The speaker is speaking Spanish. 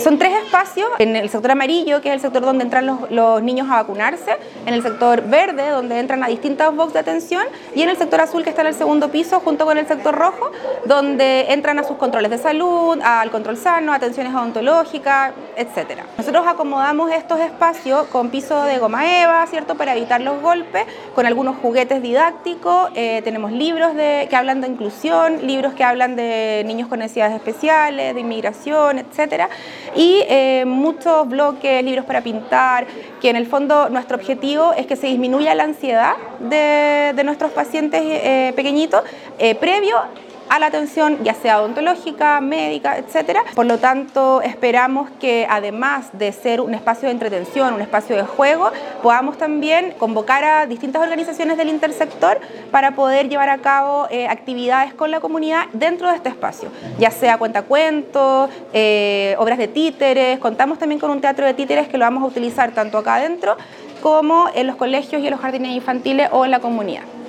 Son 3 espacios, en el sector amarillo, que es el sector donde entran los niños a vacunarse, en el sector verde, donde entran a distintas box de atención, y en el sector azul, que está en el segundo piso, junto con el sector rojo, donde entran a sus controles de salud, al control sano, atenciones odontológicas, etc. Nosotros acomodamos estos espacios con piso de goma eva, ¿cierto?, para evitar los golpes, con algunos juguetes didácticos, tenemos libros que hablan de inclusión, libros que hablan de niños con necesidades especiales, de inmigración, etc. Y muchos bloques, libros para pintar, que en el fondo nuestro objetivo es que se disminuya la ansiedad de nuestros pacientes pequeñitos previo a la atención, ya sea odontológica, médica, etc. Por lo tanto, esperamos que además de ser un espacio de entretención, un espacio de juego, podamos también convocar a distintas organizaciones del intersector para poder llevar a cabo actividades con la comunidad dentro de este espacio, ya sea cuentacuentos, obras de títeres. Contamos también con un teatro de títeres que lo vamos a utilizar tanto acá adentro como en los colegios y en los jardines infantiles o en la comunidad.